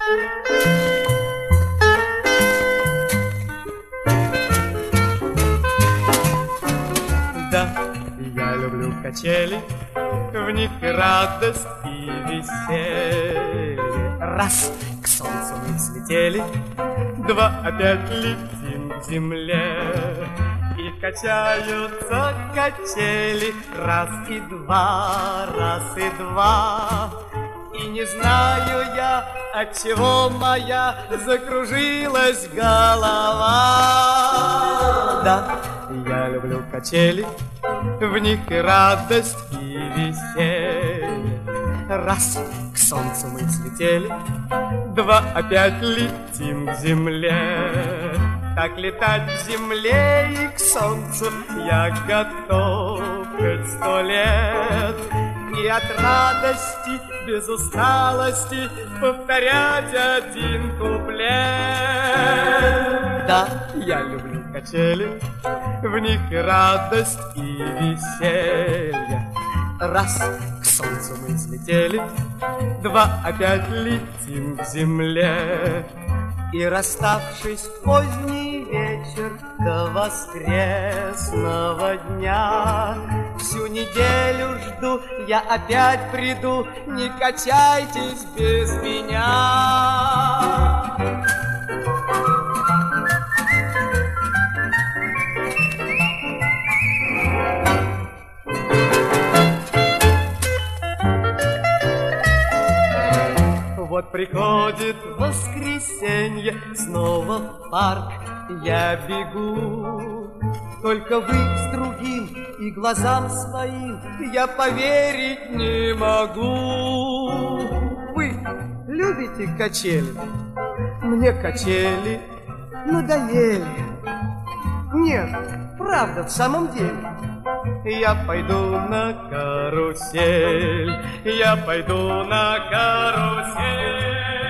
Да, я люблю качели, в них и радость, и веселье. Раз к солнцу мы взлетели, два опять летим к земле. И качаются качели, раз и два, раз и два. И не знаю я, отчего моя закружилась голова. Да, я люблю качели, в них и радость, и веселье. Раз к солнцу мы взлетели, два опять летим к земле. Так летать к земле и к солнцу я готов хоть 100 лет. И от радости без усталости повторять один куплет. Да, я люблю качели, в них и радость, и веселье. Раз к солнцу мы взлетели, два опять летим к земле. И расставшись в поздний вечер до воскресного дня, всю неделю жду, я опять приду, не качайтесь без меня. Вот приходит воскресенье, снова в парк я бегу. Только вы с другим и глазам своим я поверить не могу. Вы любите качели? Мне качели надоели. Нет, правда, в самом деле. Я пойду на карусель, я пойду на карусель.